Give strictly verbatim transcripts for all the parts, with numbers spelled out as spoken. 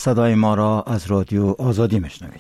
صدای ما را از رادیو آزادی میشنوید.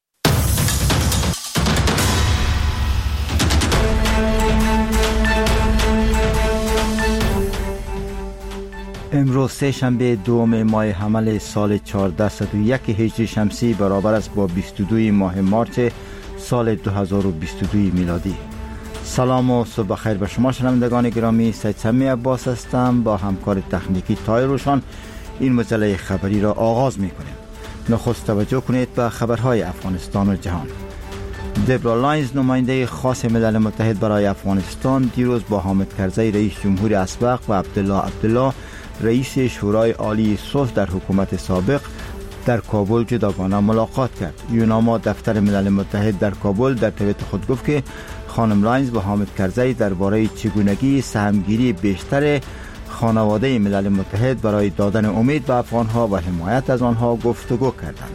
امروز سه شنبه دوم ماه حمل سال چهارصد و یک هجری شمسی برابر است با بیست و دو ماه مارس سال دو هزار و بیست و دو میلادی. سلام و صبح خیر به شما شنوندگان گرامی. سید سمی عباس هستم. با همکار تکنیکی تای روشان این مجله خبری را آغاز می کنیم. نخست توجه کنید به خبرهای افغانستان و جهان. دبرا لاینز نماینده خاص ملل متحد برای افغانستان دیروز با حامد کرزی رئیس جمهور اسبق و عبدالله عبدالله رئیس شورای عالی صلح در حکومت سابق در کابل جداگانه ملاقات کرد. یوناما دفتر ملل متحد در کابل در توییت خود گفت که خانم لاینز با حامد کرزی درباره چگونگی سهمگیری بیشتر خانواده ملل متحد برای دادن امید به افغانها و حمایت از آنها گفتگو کردند.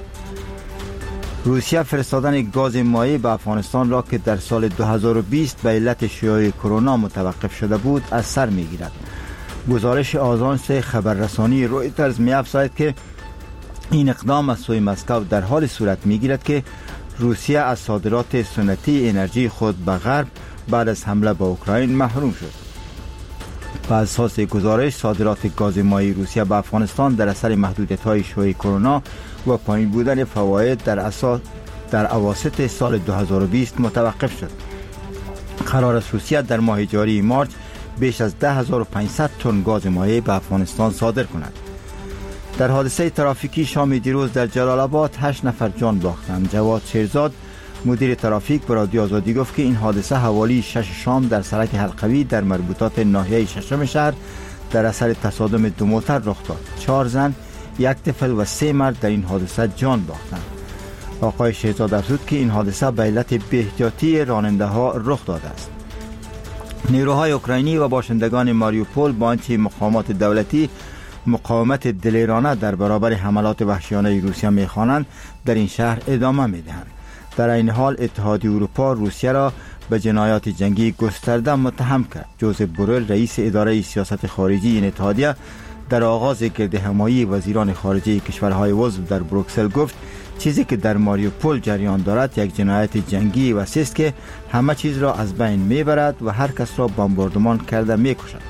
روسیه فرستادن گاز مایع به افغانستان را که در سال دو هزار و بیست به علت شیوع کرونا متوقف شده بود از سر میگیرد. گزارش آژانس خبررسانی رویترز می‌افزاید که این اقدام از سوی مسکو در حال صورت میگیرد که روسیه از صادرات سنتی انرژی خود به غرب بعد از حمله به اوکراین محروم شد. بر اساس گزارش صادرات گاز مایع روسیه به افغانستان در اثر محدودیت‌های شیوع کرونا و پایین بودن فواید در اساس در اواسط سال دو هزار و بیست متوقف شد. قرار است روسیه در ماه جاری مارس بیش از ده هزار و پانصد تن گاز مایع به افغانستان صادر کند. در حادثه ترافیکی شام دیروز در جلال آباد هشت نفر جان باختند. جواد شیرزاد مدیر ترافیک به رادیو آزادی گفت که این حادثه حوالی شش شام در سرک حلقوی در مربوطات ناحیه ششم شهر در اثر تصادم دو موتر رخ داد. چهار زن، یک طفل و سه مرد در این حادثه جان باختند. آقای شیرزاد افزود که این حادثه به علت بی‌احتیاطی راننده ها رخ داده است. نیروهای اوکراینی و باشندگان ماریوپول با آنچه مقامات دولتی مقاومت دلیرانه در برابر حملات وحشیانه روسیه می‌خوانند در این شهر ادامه می‌دهند. در این حال اتحادیه اروپا روسیه را به جنایات جنگی گسترده متهم کرد. جوزف بورل رئیس اداره سیاست خارجی این اتحادیه در آغاز گردهمایی وزیران خارجه کشورهای عضو در بروکسل گفت چیزی که در ماریوپول جریان دارد یک جنایت جنگی وسیع است که همه چیز را از بین میبرد و هر کس را بمباردمان کرده میکشد.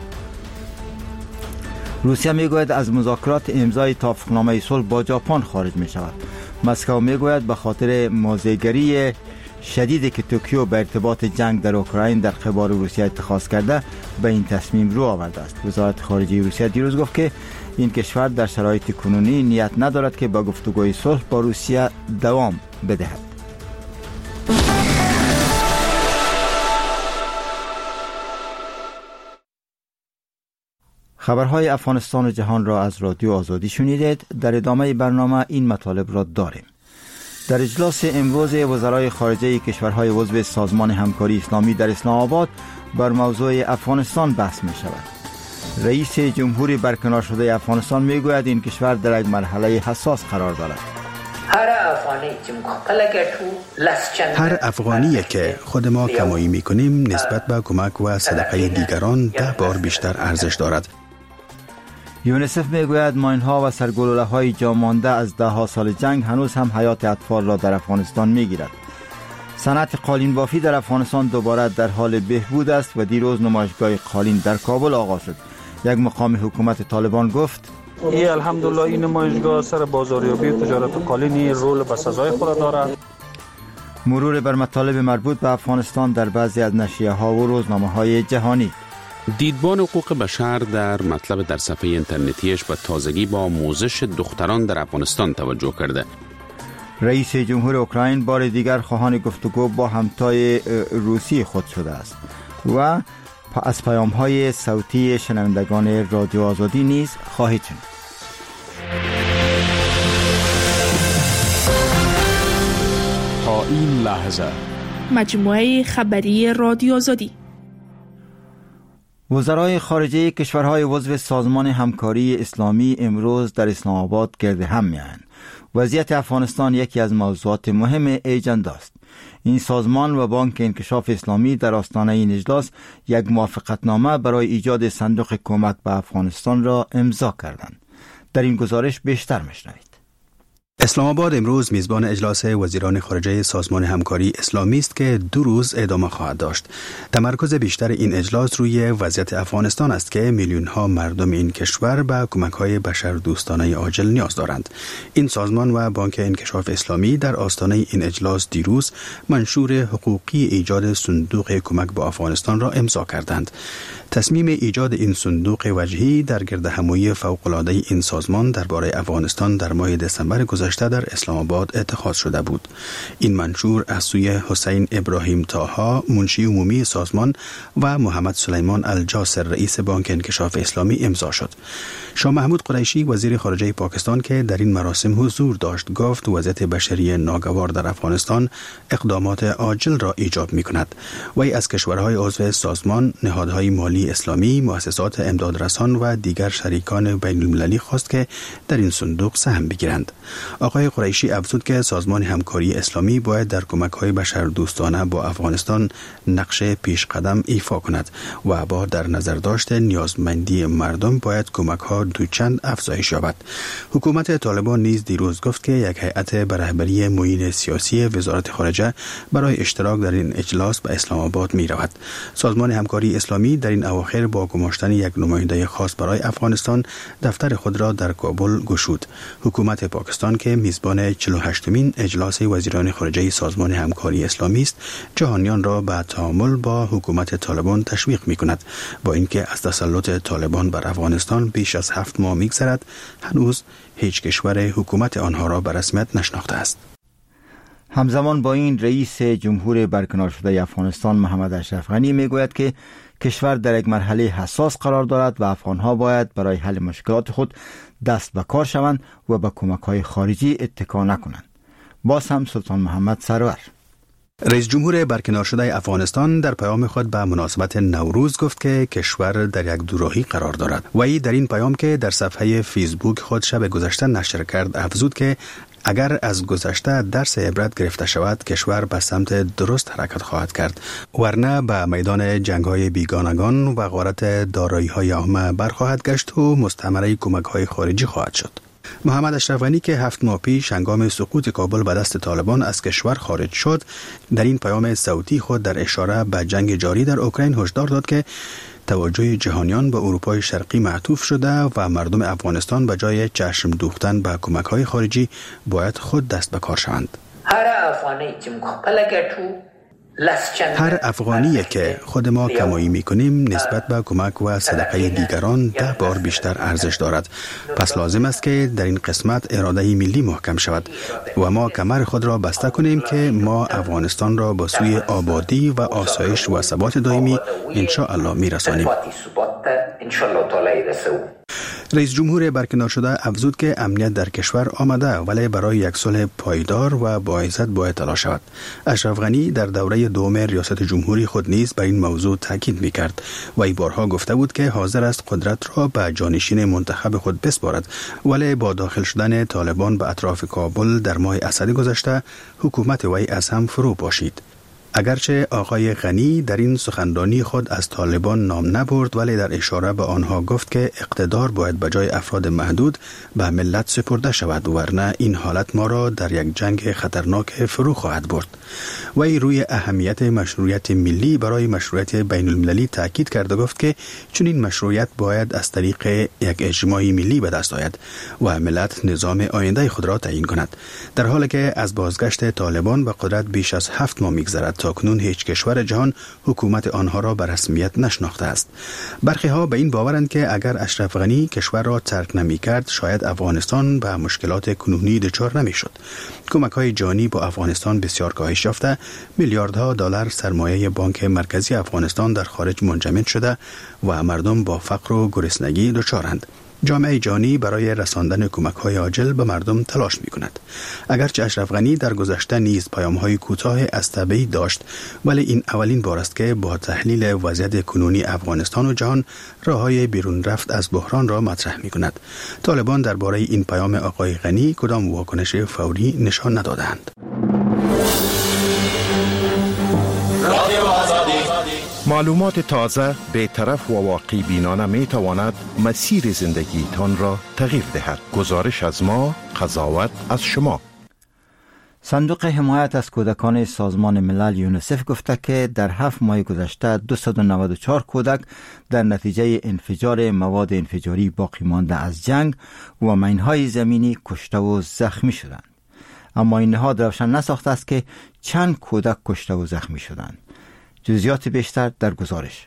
روسیه میگوید از مذاکرات امضای توافقنامه صلح با ژاپن خارج می شود. مسکو میگوید به خاطر موضع‌گیری شدیدی که توکیو به ارتباط جنگ در اوکراین در قبال روسیه اتخاذ کرده به این تصمیم رو آورده است. وزارت خارجه روسیه دیروز گفت که این کشور در شرایط کنونی نیت ندارد که با گفتگوی صلح با روسیه دوام بدهد. خبرهای افغانستان و جهان را از رادیو آزادی شنیدید. در ادامه برنامه این مطالب را داریم. در اجلاس امروز وزرای خارجه کشورهای عضو سازمان همکاری اسلامی در اسلام آباد بر موضوع افغانستان بحث می شود. رئیس جمهوری برکنار شده افغانستان می گوید این کشور در یک مرحله حساس قرار دارد. هر افغانی که خود ما کمایی می کنیم نسبت به کمک و صدقه دیگران ده بار بیشتر ارزش دارد. یونیسف میگوید ماین‌ها و سرگلوله‌های جا مانده از ده ها سال جنگ هنوز هم حیات اطفال را در افغانستان میگیرد. صنعت قالین بافی در افغانستان دوباره در حال بهبود است و دیروز نمایشگاه قالین در کابل آغاز شد. یک مقام حکومت طالبان گفت ای الحمدلله این نمایشگاه سر بازاریابی و تجارت قالین رول به سزای خود دارد. مرور بر مطالب مربوط به افغانستان در بعضی از نشریه‌ها و روزنامه‌های جهانی. دیدبان حقوق بشر در مطلب در صفحه اینترنتیش به تازگی با آموزش دختران در افغانستان توجه کرده. رئیس جمهور اوکراین بار دیگر خواهان گفتگو با همتای روسی خود شده است و از پیام‌های صوتی شنوندگان رادیو آزادی نیز خواهید شنید. تا این لحظه مجموعه خبری رادیو آزادی. وزرای خارجه کشورهای عضو سازمان همکاری اسلامی امروز در اسلام آباد گرد هم می‌آیند. وضعیت افغانستان یکی از موضوعات مهم اجندا است. این سازمان و بانک انکشاف اسلامی در آستانه این اجلاس یک موافقتنامه برای ایجاد صندوق کمک به افغانستان را امضا کردند. در این گزارش بیشتر می‌شنوید. اسلام آباد امروز میزبان اجلاس وزیران خارجه سازمان همکاری اسلامی است که دو روز ادامه خواهد داشت. تمرکز بیشتر این اجلاس روی وضعیت افغانستان است که میلیون ها مردم این کشور به کمک های بشردوستانه عاجل نیاز دارند. این سازمان و بانک انکشاف اسلامی در آستانه این اجلاس دیروز منشور حقوقی ایجاد صندوق کمک به افغانستان را امضا کردند. تصمیم ایجاد این صندوق وجهی در گردهمایی فوق‌العاده این سازمان درباره افغانستان در ماه دسامبر گذشته در اسلام آباد اتخاذ شده بود. این منشور از سوی حسین ابراهیم طاها منشی عمومی سازمان و محمد سلیمان الجاسر رئیس بانک انکشاف اسلامی امضا شد. شاه محمود قریشی وزیر خارجه پاکستان که در این مراسم حضور داشت گفت وضعیت بشری ناگوار در افغانستان اقدامات عاجل را ایجاب می‌کند. وی از کشورهای عضو سازمان، نهادهای مالی اسلامی، مؤسسات امدادرسان و دیگر شریکان بین المللی خواست که در این صندوق سهم بگیرند. آقای قریشی افزود که سازمان همکاری اسلامی باید در کمک‌های بشردوستانه با افغانستان نقش پیش قدم ایفا کند و با در نظر داشت نیازمندی مردم باید کمک‌ها دوچند افزایش یابد. حکومت طالبان نیز دیروز گفت که یک هیئت به رهبری معین سیاسی وزارت خارجه برای اشتراک در این اجلاس به اسلام آباد می‌رود. سازمان همکاری اسلامی در این اواخر با گماشتن یک نماینده خاص برای افغانستان دفتر خود را در کابل گشود. حکومت پاکستان که میزبان چهل و هشتمین اجلاس وزیران خارجه سازمان همکاری اسلامی است، جهانیان را به تعامل با حکومت طالبان تشویق می‌کند. با اینکه از تسلط طالبان بر افغانستان بیش از هفت ماه می‌گذرد، هنوز هیچ کشور حکومت آنها را به رسمیت نشناخته است. همزمان با این رئیس جمهور برکنار شده افغانستان محمد اشرف غنی میگوید که کشور در یک مرحله حساس قرار دارد و افغانها باید برای حل مشکلات خود دست به کار شوند و به کمک‌های خارجی اتکا نکنند. باز هم سلطان محمد سرور رئیس جمهور برکنار شده افغانستان در پیام خود به مناسبت نوروز گفت که کشور در یک دوراهی قرار دارد. وی در این پیام که در صفحه فیسبوک خود شب گذشته نشر کرد افزود که اگر از گذشته درس عبرت گرفته شود کشور به سمت درست حرکت خواهد کرد، ورنه به میدان جنگ‌های بیگانگان و غارت دارایی‌های عامه برخواهد گشت و مستعمره کمک‌های خارجی خواهد شد. محمد اشرف غنی که هفت ماه پیش هنگام سقوط کابل به دست طالبان از کشور خارج شد، در این پیام صوتی خود در اشاره به جنگ جاری در اوکراین هشدار داد که توجه جهانیان به اروپای شرقی معطوف شده و مردم افغانستان به جای چشم دوختن به کمک‌های خارجی باید خود دست به کار شوند. هر افغانی که مخبل گټو هر افغانی که خود ما کمایی میکنیم نسبت به کمک و صدقه دیگران ده بار بیشتر ارزش دارد. پس لازم است که در این قسمت اراده ملی محکم شود و ما کمر خود را بسته کنیم که ما افغانستان را به سوی آبادی و آسایش و ثبات دائمی ان شاء الله میرسانیم. رئیس جمهور برکنار شده افزود که امنیت در کشور آمده ولی برای یک صلح پایدار و باعثت باید تلاش شود. اشرف غنی در دوره دوم ریاست جمهوری خود نیز بر این موضوع تاکید می‌کرد و ای بارها گفته بود که حاضر است قدرت را به جانشین منتخب خود بسپارد، ولی با داخل شدن طالبان به اطراف کابل در ماه اسد گذشته حکومت وی از هم فرو پاشید. اگرچه آقای غنی در این سخنرانی خود از طالبان نام نبرد ولی در اشاره به آنها گفت که اقتدار باید به جای افراد محدود به ملت سپرده شود ورنه این حالت ما را در یک جنگ خطرناک فرو خواهد برد. وی روی اهمیت مشروعیت ملی برای مشروعیت بین المللی تاکید کرد و گفت که چون این مشروعیت باید از طریق یک اجماع ملی به دست آید و ملت نظام آینده خود را تعیین کند. در حالی که از بازگشت طالبان به قدرت بیش از هفت ماه می‌گذرد تاکنون هیچ کشور جهان حکومت آنها را به رسمیت نشناخته است. برخی ها به این باورند که اگر اشرف غنی کشور را ترک نمی کرد شاید افغانستان به مشکلات کنونی دچار نمی شد. کمک های جانی با افغانستان بسیار کاهش یافته، میلیاردها دلار سرمایه بانک مرکزی افغانستان در خارج منجمد شده و مردم با فقر و گرسنگی دچارند. جامعه جهانی برای رساندن کمک‌های عاجل به مردم تلاش می‌کند. اگرچه اشرف غنی در گذشته نیز پیام‌های کوتاه از تبعی داشت، ولی این اولین بار است که با تحلیل وضعیت کنونی افغانستان و جهان راه‌های بیرون رفت از بحران را مطرح می‌کند. طالبان درباره این پیام آقای غنی کدام واکنش فوری نشان ندادند. معلومات تازه به طرف و واقعی بینانه می تواند مسیر زندگی تان را تغییر دهد. گزارش از ما، قضاوت از شما. صندوق حمایت از کودکان سازمان ملل یونیسف گفته که در هفت ماه گذشته دویست و نود و چهار کودک در نتیجه انفجار مواد انفجاری باقی مانده از جنگ و مینهای زمینی کشته و زخمی شدند. اما این نهاد روشن نساخته است که چند کودک کشته و زخمی شدند. جزئیات بیشتر در گزارش.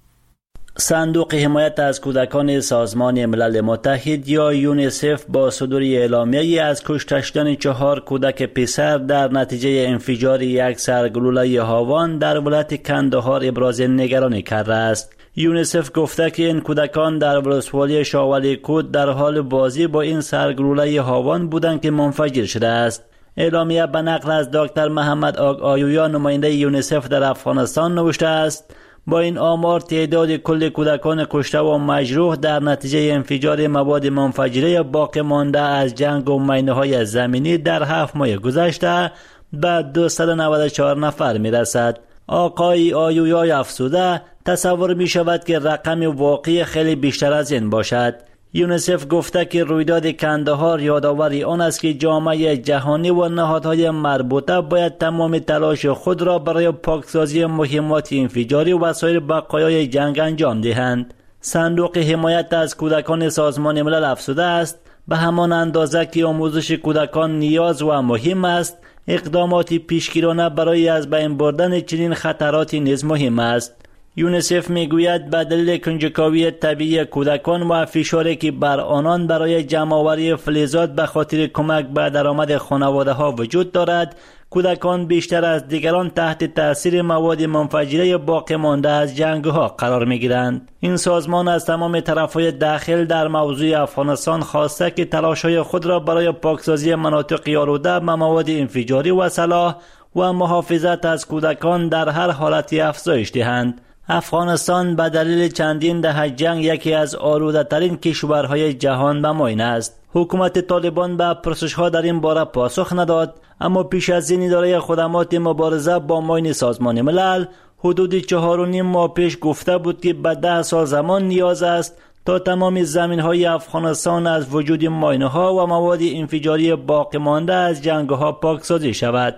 صندوق حمایت از کودکان سازمان ملل متحد یا یونیسف با صدور اعلامیه‌ای از کشته شدن چهار کودک پسر در نتیجه انفجار یک سرگلوله هاوان در ولایت کندهار ابراز نگرانی کرده است. یونیسف گفته که این کودکان در ولسوالی شاولی کود در حال بازی با این سرگلوله هاوان بودند که منفجر شده است. اعلامیه به نقل از دکتر محمد آگ آیویا نماینده یونیسف در افغانستان نوشته است: با این آمار تعداد کل کودکان کشته و مجروح در نتیجه انفجار مواد منفجره باقی مانده از جنگ و مینه‌های زمینی در هفت ماه گذشته به دویست و نود و چهار نفر می رسد. آقای آیویای افزوده تصور می شود که رقم واقعی خیلی بیشتر از این باشد. یونیسف گفته که رویداد کندهار یادآوری آن است که جامعه جهانی و نهادهای مربوطه باید تمام تلاش خود را برای پاکسازی مهمات انفجاری و سایر بقایای جنگ انجام دهند. صندوق حمایت از کودکان سازمان ملل افزوده است به همان اندازه که آموزش کودکان نیاز و مهم است، اقدامات پیشگیرانه برای از بین بردن چنین خطراتی نیز مهم است. یونیسف میگوید به دلیل کنجکاوی طبیعی کودکان و فشاری که بر آنان برای جمع‌آوری فلزات به خاطر کمک به درآمد خانواده ها وجود دارد، کودکان بیشتر از دیگران تحت تاثیر مواد منفجره باقی مانده از جنگ ها قرار می گیرند. این سازمان از تمام طرفهای داخل در موضوع افغانستان خواسته که تلاش‌های خود را برای پاکسازی مناطق آلوده به مواد انفجاری و سلاح و محافظت از کودکان در هر حالتی افزایش دهند. افغانستان به دلیل چندین دهه جنگ یکی از آلوده ترین کشورهای جهان به معین است. حکومت طالبان به پرسش‌ها در این باره پاسخ نداد، اما پیش از این اداره خدمات مبارزه با معین سازمان ملل حدود چهار و نیم ماه پیش گفته بود که به ده سال زمان نیاز است تا تمام زمین‌های افغانستان از وجود ماینه‌ها و مواد انفجاری باقی مانده از جنگ‌ها پاکسازی شود.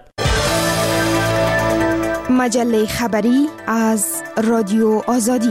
مجله خبری از رادیو آزادی.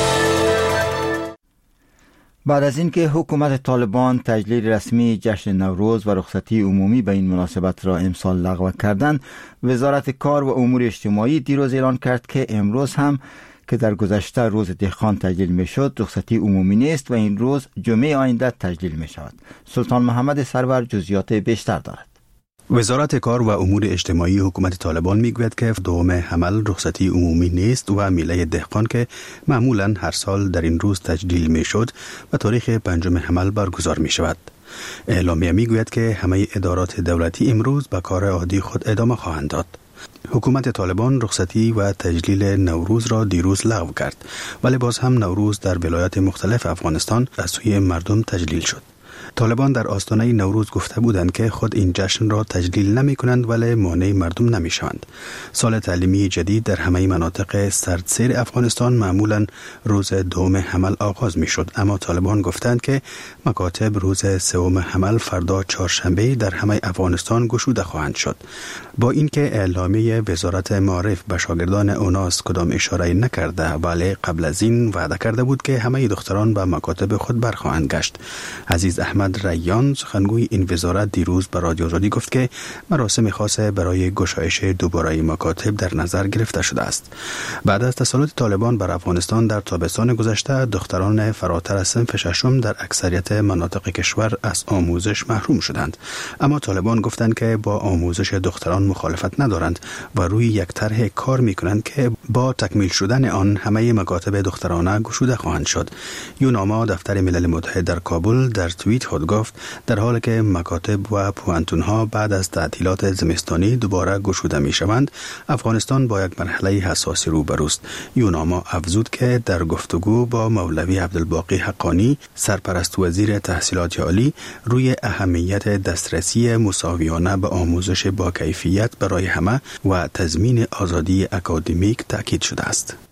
بعد از اینکه حکومت طالبان تجلیل رسمی جشن نوروز و رخصتی عمومی به این مناسبت را امسال لغو کردند، وزارت کار و امور اجتماعی دیروز اعلان کرد که امروز هم که در گذشته روز دهقان تجلیل می شد رخصتی عمومی نیست و این روز جمعه آینده تجلیل می شود. سلطان محمد سرور جزئیات بیشتر دارد. وزارت کار و امور اجتماعی حکومت طالبان میگوید که دوم حمل رخصتی عمومی نیست و میله دهقان که معمولا هر سال در این روز تجلیل می شد و تاریخ پنجم حمل برگزار می شود. اعلامیه میگوید که همه ادارات دولتی امروز به کار عادی خود ادامه خواهند داد. حکومت طالبان رخصتی و تجلیل نوروز را دیروز لغو کرد، ولی باز هم نوروز در ولایات مختلف افغانستان از سوی مردم تجلیل شد. طالبان در آستانه نوروز گفته بودند که خود این جشن را تجلیل نمی کنند ولی مانع مردم نمی شوند. سال تعلیمی جدید در همه مناطق سردسیر افغانستان معمولا روز دوم حمل آغاز می شد، اما طالبان گفتند که مکاتب روز سوم حمل فردا چهارشنبه در همه افغانستان گشوده خواهند شد. با اینکه اعلامیه وزارت معارف به شاگردان اوناس کدام اشاره نکرده، ولی قبل از این وعده کرده بود که همه دختران به مکاتب خود برخواهند گشت. عزیز احمد ریان سخنگوی این وزارت دیروز به رادیو آزادی گفت که مراسم خاصه برای گشایش دوباره مکاتب در نظر گرفته شده است. بعد از تسلط طالبان بر افغانستان در تابستان گذشته، دختران فراتر از صنف ششم در اکثریت مناطق کشور از آموزش محروم شدند، اما طالبان گفتند که با آموزش دختران مخالفت ندارند و روی یک طرح کار میکنند که با تکمیل شدن آن همه مکاتب دخترانه گشوده خواهند شد. یوناما دفتر ملل متحد در کابل در توییت خود گفت در حالی که مکاتب و پوهنتون‌ها بعد از تعطیلات زمستانی دوباره گشوده می‌شوند، افغانستان با یک مرحله حساسی روبروست. یوناما افزود که در گفتگو با مولوی عبدالباقی حقانی، سرپرست وزیر تحصیلات عالی، روی اهمیت دسترسی مساویانه به آموزش با کیفیت برای همه و تضمین آزادی اکادمیک تاکید شده است.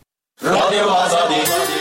رادیو آزادی.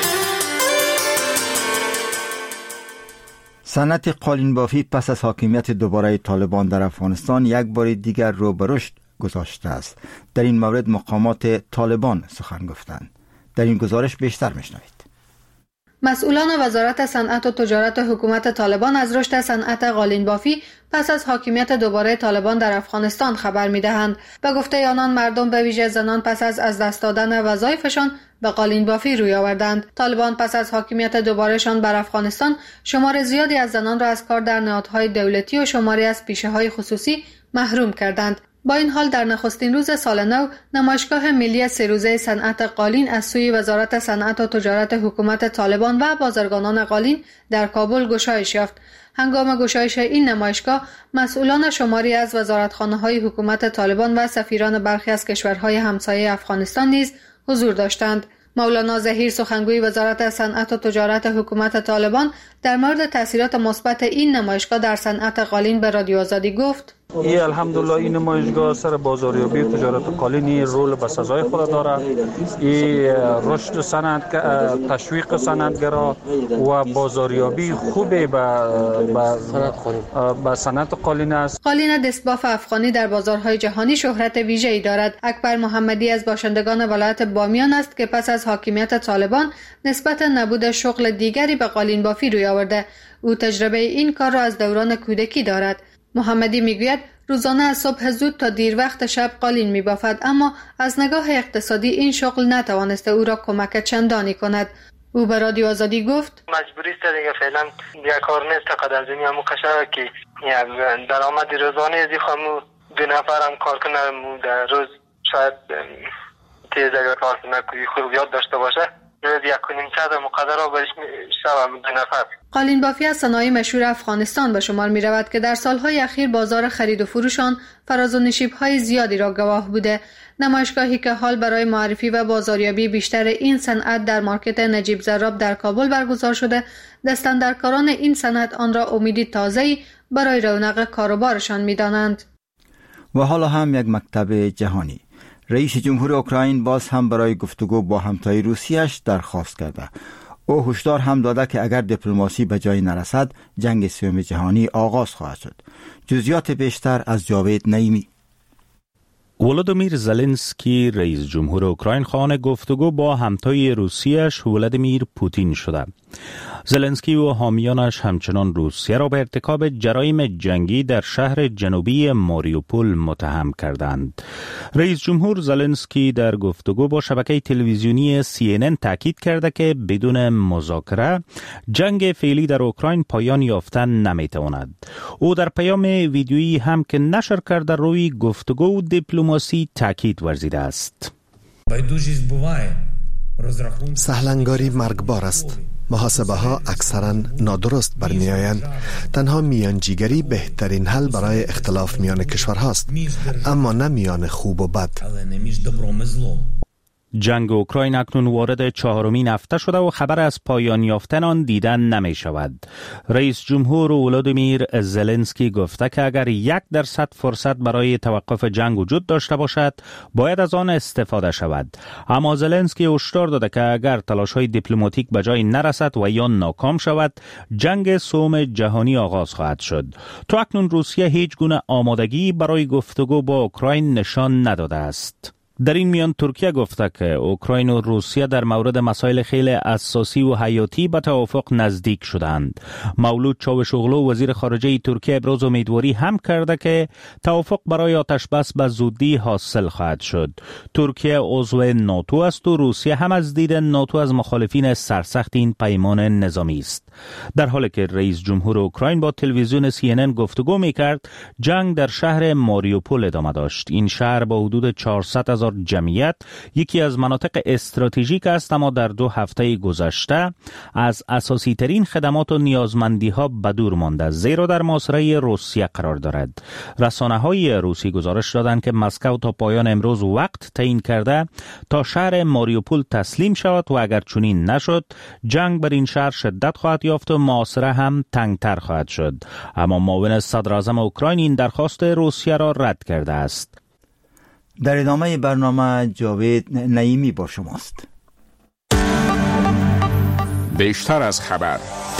صنعت قالین بافی پس از حاکمیت دوباره طالبان در افغانستان یک بار دیگر رو به رشد گذاشته است. در این مورد مقامات طالبان سخن گفتند. در این گزارش بیشتر میشنوید. مسئولان وزارت صنعت و تجارت حکومت طالبان از رشد صنعت قالین بافی پس از حاکمیت دوباره طالبان در افغانستان خبر می‌دهند. به گفته آنان مردم به ویژه زنان پس از از دست دادن وظایفشان به قالین بافی روی آوردند. طالبان پس از حاکمیت دوبارهشان بر افغانستان شمار زیادی از زنان را از کار در نهادهای دولتی و شماری از پیشه‌های خصوصی محروم کردند. با این حال در نخستین روز سال نو نمایشگاه ملی سه روزه صنعت قالین از سوی وزارت صنعت و تجارت حکومت طالبان و بازرگانان قالین در کابل گشایش یافت. هنگام گشایش این نمایشگاه مسئولان شماری از وزارتخانه‌های حکومت طالبان و سفیران برخی از کشورهای همسایه افغانستان نیز حضور داشتند. مولانا ظهیر سخنگوی وزارت صنعت و تجارت حکومت طالبان در مورد تاثیرات مثبت این نمایشگاه در صنعت قالین به رادیو آزادی گفت: ای الحمدلله این نمایشگاه سر بازاریابی و تجارت قالینی رول به سزای خود دارد. ای رشد صنعت تشویق صنعتگرا و بازاریابی خوبی به به صنعت قالین است. قالین دستباف افغانی در بازارهای جهانی شهرت ویژه‌ای دارد. اکبر محمدی از باشندگان ولایت بامیان است که پس از حاکمیت طالبان نسبت نبود شغل دیگری به قالین بافی روی آورده. او تجربه این کار را از دوران کودکی دارد. محمدی میگوید روزانه از صبح زود تا دیر وقت شب قالین میبافد، اما از نگاه اقتصادی این شغل نتوانسته او را کمک چندانی کند. او به رادیو آزادی گفت: مجبوری است دیگه، فعلا یک کار نیست تا قدر دنیا مکشه که درآمد روزانه از خامو دو نفر هم کار کنه در روز شاید تیز اگر کار کنه خوب یاد داشته باشه روز یک کنیم چند مقدر را برش شب دو نفر. قالین بافی از صنایع مشهور افغانستان به شمار می رود که در سالهای اخیر بازار خرید و فروشان فراز و نشیب‌های زیادی را گواه بوده. نمایشگاهی که حال برای معرفی و بازاریابی بیشتر این صنعت در مارکت نجیب زراب در کابل برگزار شده، دستاندرکاران این صنعت آن را امیدی تازه‌ای برای رونق کاروبارشان می‌دانند. و حالا هم یک مکتب جهانی. رئیس جمهور اوکراین باز هم برای گفتگو با همتای روسیه‌اش درخواست کرده. او هشدار هم داده که اگر دیپلماسی به جایی نرسد جنگ سوم جهانی آغاز خواهد شد. جزئیات بیشتر از جاوید نعیمی. ولادیمیر زلنسکی رئیس جمهور اوکراین خواهان گفتگو با همتای روسیه‌اش ولادیمیر پوتین شده. زلنسکی و حامیانش همچنان روسیه را به ارتکاب جرایم جنگی در شهر جنوبی ماریوپول متهم کردند. رئیس جمهور زلنسکی در گفتگو با شبکه تلویزیونی سی ان ان تاکید کرده که بدون مذاکره جنگ فعلی در اوکراین پایان یافتن نمیتواند. او در پیام ویدیویی هم که نشر کرده روی گفتگو و دیپلماسی تاکید ورزیده است. سهلنگاری مرگبار است. محاسبه ها اکثرا نادرست برمی آیند. تنها میانجیگری بهترین حل برای اختلاف میان کشورهاست، اما نه میان خوب و بد. جنگ اوکراین اکنون وارد چهارمین هفته شده و خبر از پایان یافتن آن دیدن نمی شود. رئیس جمهور ولادیمیر زلنسکی گفته که اگر یک درصد فرصت برای توقف جنگ وجود داشته باشد باید از آن استفاده شود. اما زلنسکی هشدار داده که اگر تلاش‌های دیپلماتیک به جای نرسد و یا ناکام شود جنگ سوم جهانی آغاز خواهد شد. تا اکنون روسیه هیچ گونه آمادگی برای گفتگو با اوکراین نشان نداده است. در این میان ترکیه گفته که اوکراین و روسیه در مورد مسائل خیلی اساسی و حیاتی به توافق نزدیک شدند. مولود چاوشوغلو وزیر خارجه ترکیه ابراز امیدواری هم کرده که توافق برای آتش بس به زودی حاصل خواهد شد. ترکیه عضو ناتو است و روسیه هم از دید ناتو از مخالفین سرسخت این پیمان نظامی است. در حالی که رئیس جمهور اوکراین با تلویزیون سی ان ان گفتگو می‌کرد، جنگ در شهر ماریوپول ادامه داشت. این شهر با حدود چهارصد هزار جمعیت یکی از مناطق استراتژیک است، اما در دو هفته گذشته از اساسی ترین خدمات و نیازمندی ها به دور مانده، زیرا در محاصره روسیه قرار دارد. رسانه های روسی گزارش دادند که مسکو تا پایان امروز وقت تعیین کرده تا شهر ماریوپول تسلیم شود و اگر چنین نشد جنگ بر این شهر شدت خواهد یافت و محاصره هم تنگتر خواهد شد. اما معاون صدر اعظم اوکراین این درخواست روسیه را رد کرده است. در ادامه برنامه جاوید نعیمی با شماست. بیشتر از خبر.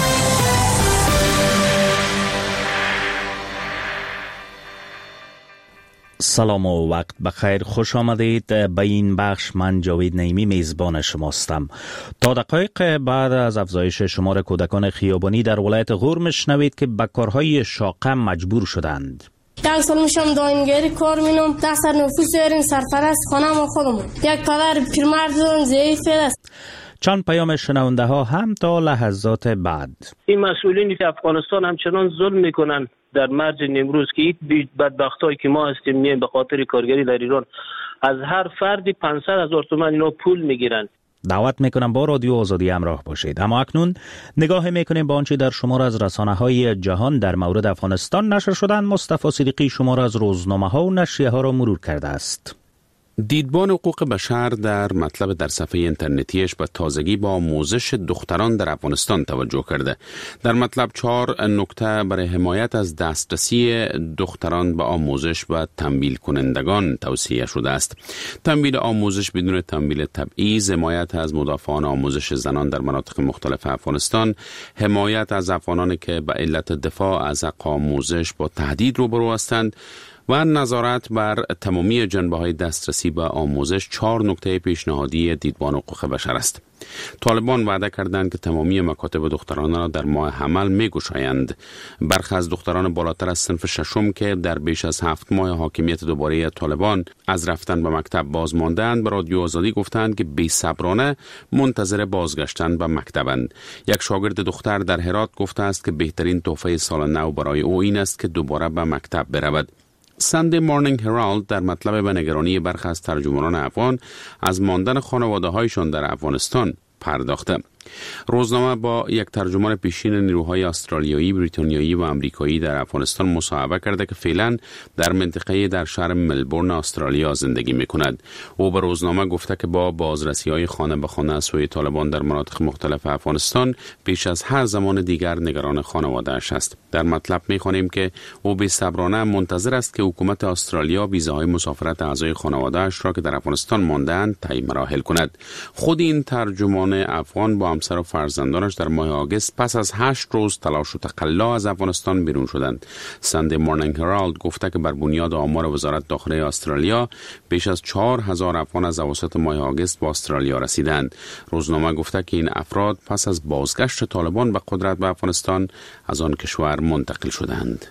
سلام و وقت بخیر، خوش آمدید به این بخش. من جاوید نعیمی میزبان شماستم. تا دقایق بعد از افزایش شمار کودکان خیابانی در ولایت غور میشنوید که به کارهای شاقه مجبور شدند. یک سال میشم داینگری کار مینم، دست نفوس داریم، سرپرست خانه ما خودمون. یک پدر پیرمرد دارم، ضعیف است. چند پیام شنونده ها هم تا لحظات بعد. این مسئولینی که افغانستان همچنان ظلم میکنن در مرز نیمروز که این بدبختایی که ما هستیم میایم به خاطر کارگری در ایران، از هر فردی پانصد هزار تومان اینا پول میگیرن. دعوت میکنم با رادیو آزادی همراه باشید. اما اکنون نگاه میکنیم با آنچه در شمار از رسانه های جهان در مورد افغانستان نشر شدن. مصطفی صدیقی شمار از روزنامه ها و نشریه ها را مرور کرده است. دیدبان حقوق بشر در مطلب در صفحه اینترنتیش به تازگی با آموزش دختران در افغانستان توجه کرده. در مطلب چهار نکته برای حمایت از دسترسی دختران به آموزش و تمویل کنندگان توصیه شده است. تمویل آموزش بدون تمویل تبعیض، حمایت از مدافعان آموزش زنان در مناطق مختلف افغانستان، حمایت از افغانانی که به علت دفاع از حق آموزش با تهدید روبرو هستند و نظارت بر تمامی جنبه‌های دسترسی به آموزش چهار نکته پیشنهادی دیدبان حقوق بشر است. طالبان وعده کردند که تمامی مکاتب دختران را در ماه حمل می‌گشایند. برخی از دختران بالاتر از صنف ششم که در بیش از هفت ماه حاکمیت دوباره طالبان از رفتن به مکتب باز ماندند، به رادیو آزادی گفتند که بی‌صبرانه منتظر بازگشتن به مکتبند. یک شاگرد دختر در هرات گفته است که بهترین تحفه سال نو برای او این است که دوباره به مکتب برود. ساندی مورنینگ هرالد در مطلب به نگرانی برخی از ترجمانان افغان از ماندن خانواده هایشان در افغانستان پرداخته. روزنامه با یک ترجمان پیشین نیروهای استرالیایی، بریتانیایی و آمریکایی در افغانستان مصاحبه کرده که فعلا در منطقه در شهر ملبورن استرالیا زندگی می‌کند. او به روزنامه گفته که با بازرسی‌های خانه به خانه از سوی طالبان در مناطق مختلف افغانستان بیش از هر زمان دیگر نگران خانواده‌اش است. در مطلب می‌خوانیم که او بی‌صبرانه منتظر است که حکومت استرالیا ویزاهای مسافرت اعضای خانواده‌اش را که در افغانستان مانده‌اند طی مراحل کند. خود این ترجمان افغان با همسر و فرزندانش در ماه آگوست پس از هشت روز تلاش و تقلا از افغانستان بیرون شدند. ساندی مورنینگ هرالد گفته که بر بنیاد آمار وزارت داخله استرالیا بیش از چهار هزار افغان از اواسط ماه آگوست به استرالیا رسیدند. روزنامه گفته که این افراد پس از بازگشت طالبان به قدرت به افغانستان از آن کشور منتقل شدند.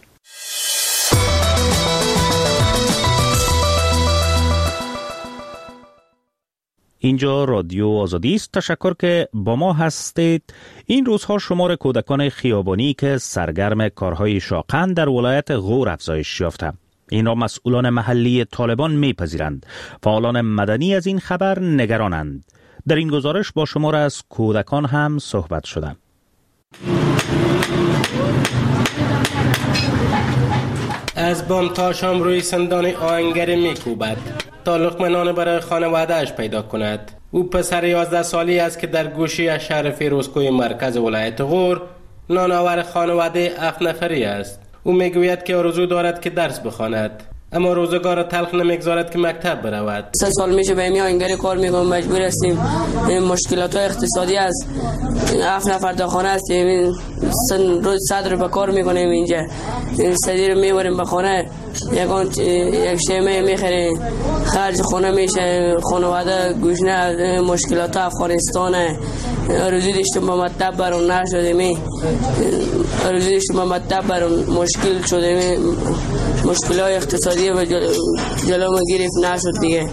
اینجا رادیو آزادی است. تشکر که با ما هستید. این روزها شمار کودکان خیابانی که سرگرم کارهای شاقند در ولایت غور افزایش یافته. این را مسئولان محلی طالبان میپذیرند. فعالان مدنی از این خبر نگرانند. در این گزارش با شمار از کودکان هم صحبت شده. از بام تا شام روی سندان آهنگری میکوبد تا لقمه نان برای خانواده‌اش پیدا کند. او پسر یازده سالی است که در گوشه از شهر فیروزکوی مرکز ولایت غور نانآور خانواده هفت نفری است. او میگوید که آرزو دارد که درس بخواند، اما روزگار تلخ نمیگذارد که مکتب برود. سه سال میشه به این آهنگری کار میکنم، مجبور هستیم. مشکلات اقتصادی است. هفت نفر تا خانه هستیم، روز صد رو به کار میکنیم اینجا. صدی رو میبریم به خانه، یکان یک شیمه میخریم، خرج خونه میشه، خانواده گوشنه. مشکلات افغانستانه. آرزو داشتم به مکتب برم نشدیم، آرزو داشتم به مکتب برم مشکل شده، مشکلات اقتصادی و جلو ما گرفت نشد دیگه.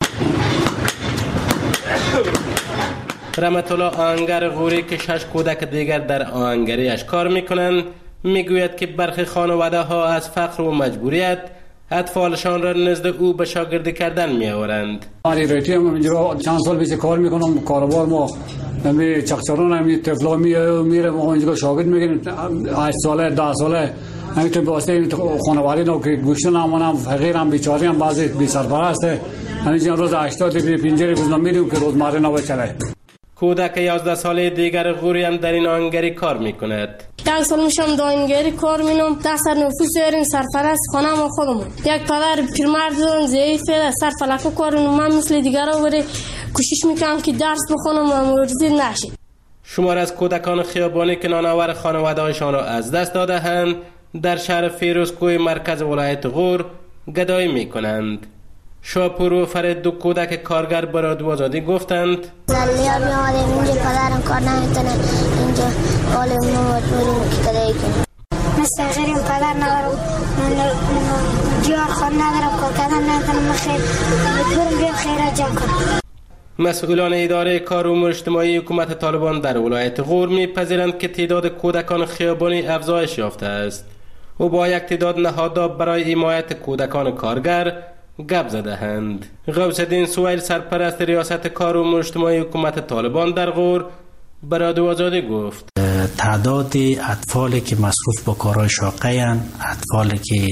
رحمت الله آهنگر غوری که شش کودک دیگر در آهنگریش کار میکنند میگوید که برخی خانواده ها از فقر و مجبوریت اطفالشان را نزد او به شاگردی کردن میآورند. من ریتی هم اینجا چند سال پیش کار میکنم، کاروبار ما می چقچران هم طفلا میره ما اینجا شاگرد میگیریم، هشت ساله ده ساله همین تو واسه خانواده نو که گوشت نمونم، فقیر هم بیچاره هم بعضی بی سرپرسته. همین روز هشتاد دیگه پنجره روزنامه میدیم که روزمره نباشه. کودک یازده ساله دیگر غوری هم در این آهنگری کار میکند. یک سال میشم داینگری کار مینم، دست نفوس داریم، سرپرست خانه ما خودمون. یک پدر پیرمرد دارم، ضعیف است، سر فلکو کار میکنم. من مثل دیگرها ولی کوشش میکنم که درس بخونم و مرزی نشم. شمار از کودکان خیابانی که نانآور خانواده‌هایشان را از دست داده‌اند در شهر فیروزکوه مرکز ولایت غور گدایی می‌کنند. شاپور و فرید دو کودک کارگر به رادیو آزادی گفتند زلیار می‌آمدیم اینجا پدرم کار نمی‌تونه اینجا حالمون رو مجبوریم که گدایی کنیم. مستغریم پدر ندارم جوار خود ندارم کار کردن ندارم خیر مجبورم بیام خیرات جمع کنم. مسئولان اداره کار امور اجتماعی حکومت طالبان در ولایت غور می‌پذیرند که تعداد کودکان خیابانی افزایش یافته است و با یک تعداد نهادها برای حمایت کودکان کارگر گپ زده‌اند. غوث الدین سویل سرپرست ریاست کار امور اجتماعی حکومت طالبان در غور به رادیو آزادی گفت تعداد اطفالی که مصروف به کارهای شاقه اند، اطفالی که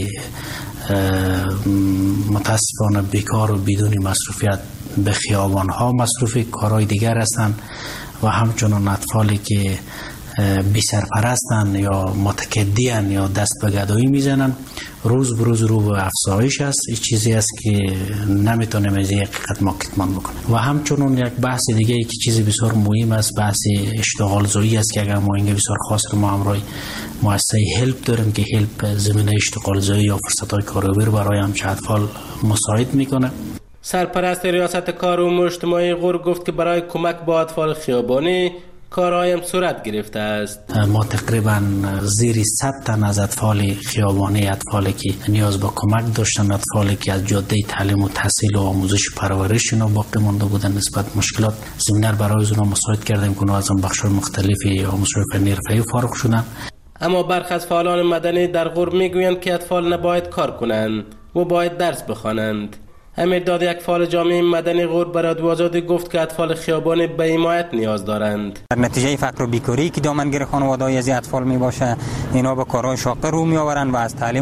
متاسفانه بیکار و بدون مصروفیت به خیابان ها مصروف کارهای دیگر هستند و همچنان اطفالی که بی سرپرستند یا متکدیان یا دست به گدایی میزنند روز به روز رو به افزایش است. این چیزی است که نمیتونیم از این حقیقت ما کتمان بکنیم. و همچنان یک بحث دیگه ای که چیزی بسیار مهم است بحث اشتغال زایی است که اگر ما اینجا بسیار خاص رو ما همراه مؤسسه هلپ داریم که هلپ زمینه اشتغال زایی یا فرصت‌های کاریابی رو برای همچه اطفال مساعد میکنه. سرپرست ریاست کار امور اجتماعی غور گفت که برای کمک با اطفال خیابانی کارهایم صورت گرفته است. ما تقریبا زیر صد تن از اطفال خیابانی، اطفالی که نیاز به کمک داشتن، اطفالی که از جاده تعلیم و تحصیل و آموزش پرورش اینا باقی مانده بودن نسبت مشکلات زمینه برای اونها مساعد کردیم که از بخش‌های مختلفی آموزش فنی حرفه‌ای فارغ شدن. اما برخی از فعالان مدنی در غور میگویند که اطفال نباید کار کنند و باید درس بخوانند. امیر داد یک فعال جامعه مدنی غور به رادیو آزادی گفت که اطفال خیابانی به حمایت نیاز دارند. در نتیجه فقر و بیکاری که دامنگیر خانواده‌های از اطفال می باشه اینا به کارهای شاقه رو می آورند و از تعلیم